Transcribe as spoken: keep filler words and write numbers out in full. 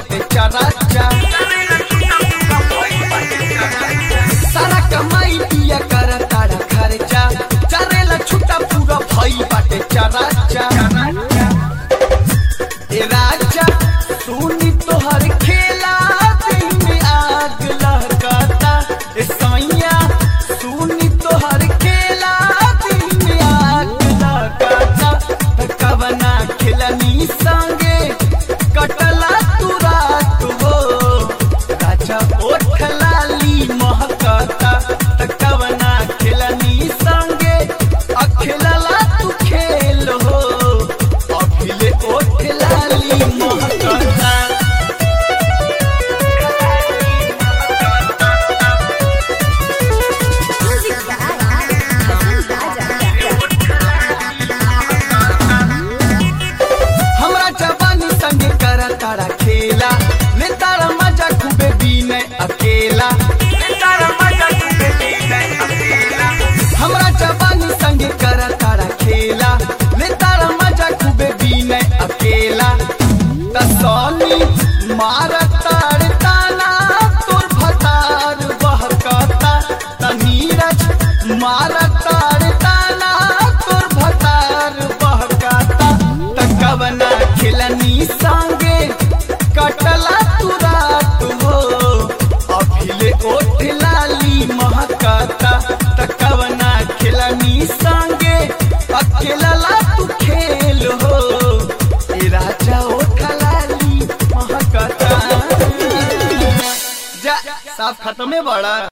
बाटे चराचा, सारा कमाई पिया कर तारा खर्चा, चरेला छुट्टा पूरा भई बाटे चराचा। ए राजा सुनी तोहर खेला दिल में आग लहकाता, ए सैया सुनी तोहर खेला दिल में आग लहकाता। कवना खिलनी संगे कटला तू रात हो, राजा ओठ लाली महकाता। कवना खिलनी संगे अखिलला तू खेल हो, अभिले ओठ लाली महकाता। हमरा जवानी संगे कर तारा खेला, ले तारा मजा खूबे बीने अकेला। हमरा जवानी संगे कर तारा खेला, ले तारा मजा खूबे बीने अकेला। तसौनी मार तार ताना तोर भतार बहकाता, तनीरज मार तार ताना तोर भतार बहकाता। कवना खिलनी संगे कटला तू रात हो, अभिले ओठ लाली महकाता। कवना खिलनी संगे अकेला तू खेल हो, ए राजा ओठ लाली महकाता। जा साफ खत्म है बड़ा।